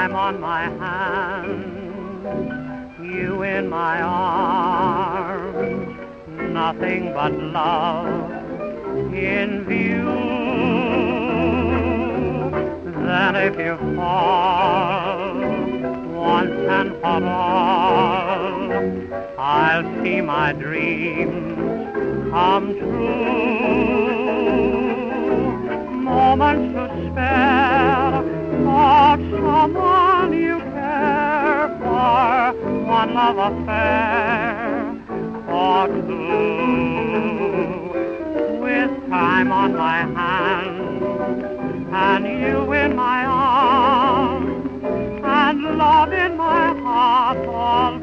time on my hand, you in my arms, nothing but love in view. Then if you fall once and for all, I'll see my dreams come true. Moments to spare for someone you care for, one love affair or two. With time on my hands and you in my arms and love in my heart all